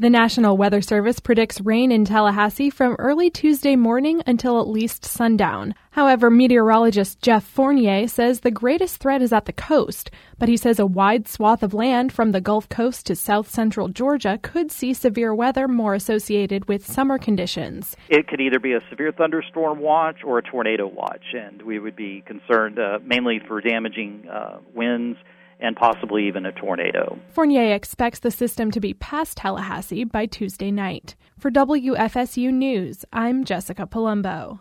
The National Weather Service predicts rain in Tallahassee from early Tuesday morning until at least sundown. However, meteorologist Jeff Fournier says the greatest threat is at the coast, but he says a wide swath of land from the Gulf Coast to south-central Georgia could see severe weather more associated with summer conditions. It could either be a severe thunderstorm watch or a tornado watch, and we would be concerned mainly for damaging winds and possibly even a tornado. Fournier expects the system to be past Tallahassee by Tuesday night. For WFSU News, I'm Jessica Palumbo.